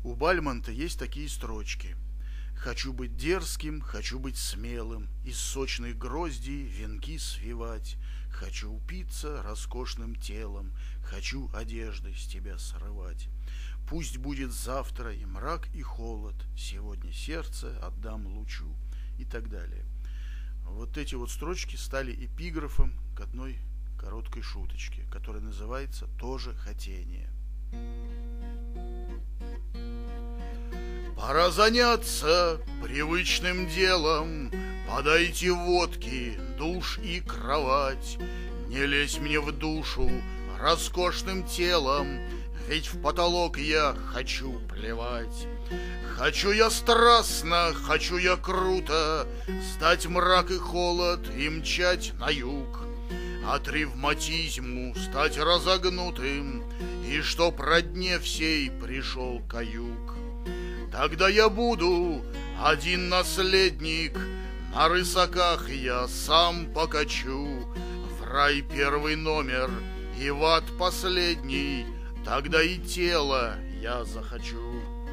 У Бальмонта есть такие строчки: «Хочу быть дерзким, хочу быть смелым, из сочных гроздей венки свивать. Хочу упиться роскошным телом, хочу одежды с тебя срывать. Пусть будет завтра и мрак, и холод, сегодня сердце отдам лучу», и так далее. Вот эти вот строчки стали эпиграфом к одной короткой шуточке, которая называется «Тоже хотение». Пора заняться привычным делом, подайте водки, душ и кровать. Не лезь мне в душу роскошным телом, ведь в потолок я хочу плевать. Хочу я страстно, хочу я круто сдать мрак и холод и мчать на юг, от ревматизму стать разогнутым, и чтоб родне всей пришел каюк. Тогда я буду один наследник, на рысаках я сам покачу, в рай первый номер и в ад последний, тогда и тело я захочу.